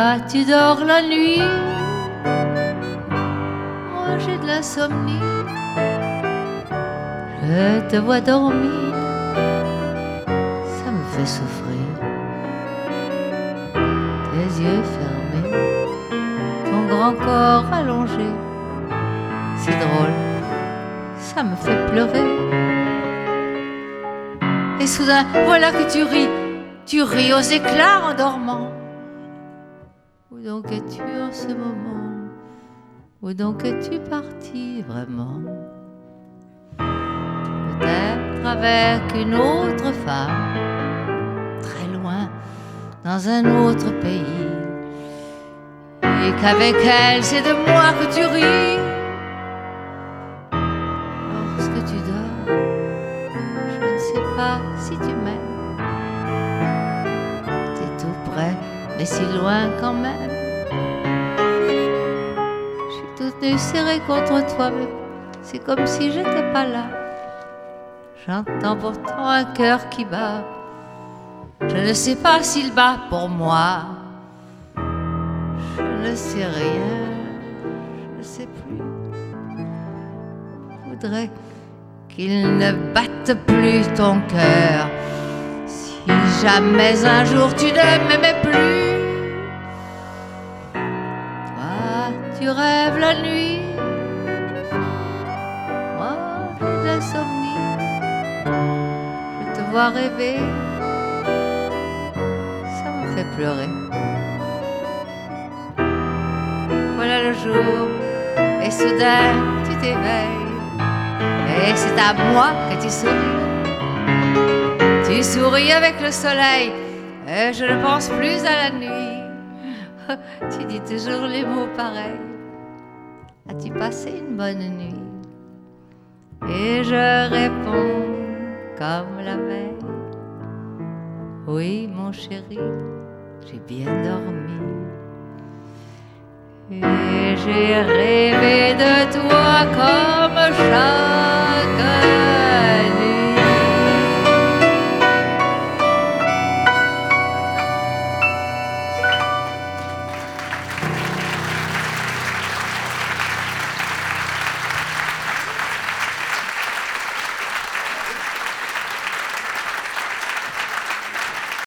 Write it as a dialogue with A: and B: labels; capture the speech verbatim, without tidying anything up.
A: Toi, tu dors la nuit, moi j'ai de l'insomnie. Je te vois dormir, ça me fait souffrir. Tes yeux fermés, ton grand corps allongé, c'est drôle, ça me fait pleurer. Et soudain, voilà que tu ris, tu ris aux éclats en dormant. Où donc es-tu en ce moment? Où donc es-tu parti vraiment? Peut-être avec une autre femme, très loin, dans un autre pays, et qu'avec elle, c'est de moi que tu ris. Lorsque tu dors, je ne sais pas si tu m'aimes. T'es tout près, mais si loin quand même. Je suis toute nue serrée contre toi, mais c'est comme si j'étais pas là. J'entends pourtant un cœur qui bat. Je ne sais pas s'il bat pour moi. Je ne sais rien, je ne sais plus. Je voudrais qu'il ne batte plus ton cœur. Si jamais un jour tu ne m'aimais plus. Toi, tu rêves la nuit. Moi, j'ai de l'insomnie. Je te vois rêver. Ça me fait pleurer. Voilà le jour, et soudain tu t'éveilles, et c'est à moi que tu souris. Tu souris avec le soleil, et je ne pense plus à la nuit. Tu dis toujours les mots pareils. As-tu passé une bonne nuit? Et je réponds comme la veille. Oui mon chéri, j'ai bien dormi. Et j'ai rêvé de toi comme